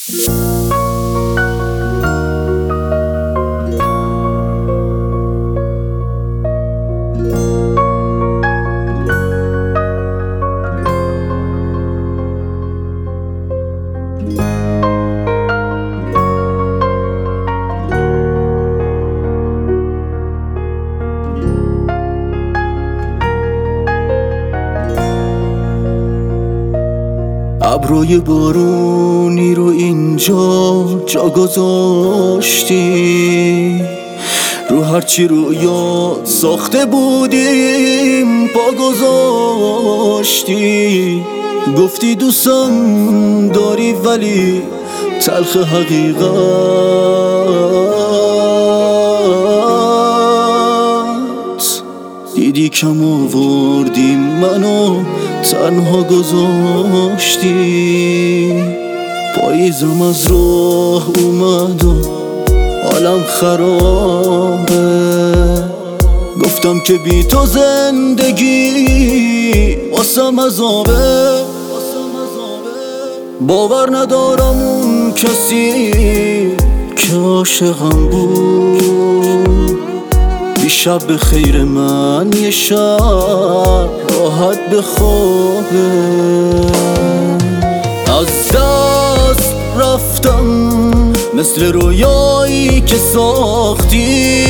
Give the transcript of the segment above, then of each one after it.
ابروی بارونی رو اینجا جا گذاشتی، رو هرچی رویا ساخته بودیم پا گذاشتی. گفتی دوستم داری ولی تلخ حقیقت، دیدی کم آوردی منو تنها گذاشتی. پاییزم از راه اومد و حالم خرابه، گفتم که بی تو زندگی واسم عذابه. باور ندارم اون کسی که عاشقم بود دیشب به خیر من یه شب راحت بخوابه. از دست رفتم مثل رویایی که ساختی،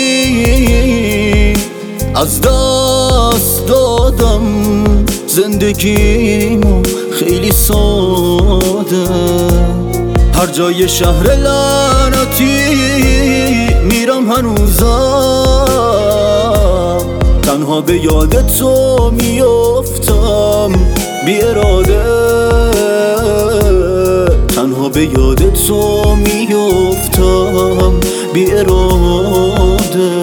از دست دادم زندگیمو خیلی ساده. هر جای شهر لعنتی میرم هنوزم، تنها به یاد تو میافتم بی اراده، تنها به یاد تو میافتم بی اراده.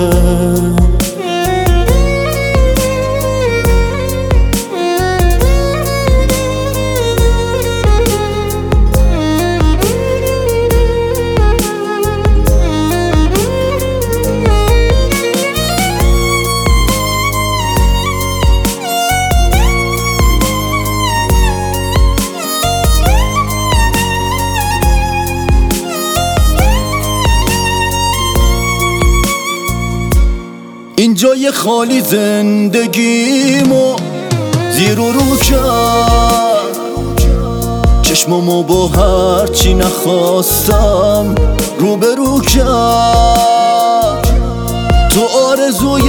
اینجای خالی زندگیمو زیر و رو کرد، چشمامو با هرچی نخواستم روبرو کرد. تو آرزوی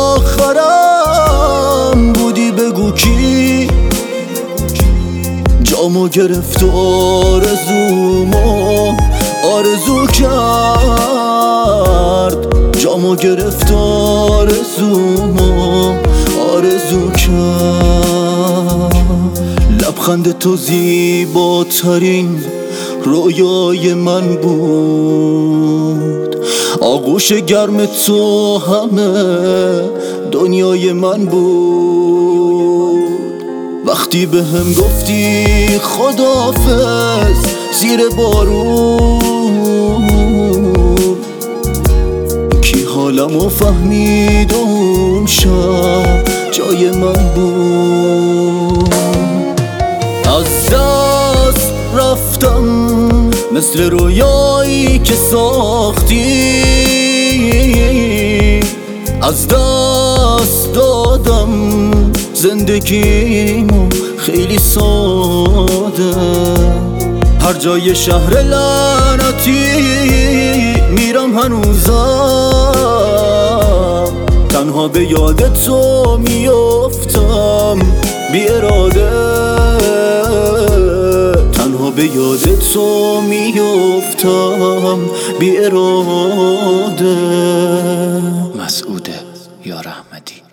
آخرم بودی، بگو کی جامو گرفت و آرزومو آرزو کرد، جامو گرفت آرزومو آرزو کرد. لبخند تو زیباترین رویای من بود، آغوش گرم تو همه دنیای من بود. وقتی به هم گفتی خداحافظ زیر بارون، حالمو فهمید اون شب جای من بود. از دست رفتم مثل رویایی که ساختی، از دست دادم زندگیمو خیلی ساده. هر جای شهر لعنتی میرم هنوزم، تنها به یاد تو میافتم بی اراده، تنها به یاد تو میافتم بی اراده. مسعود یار احمدی.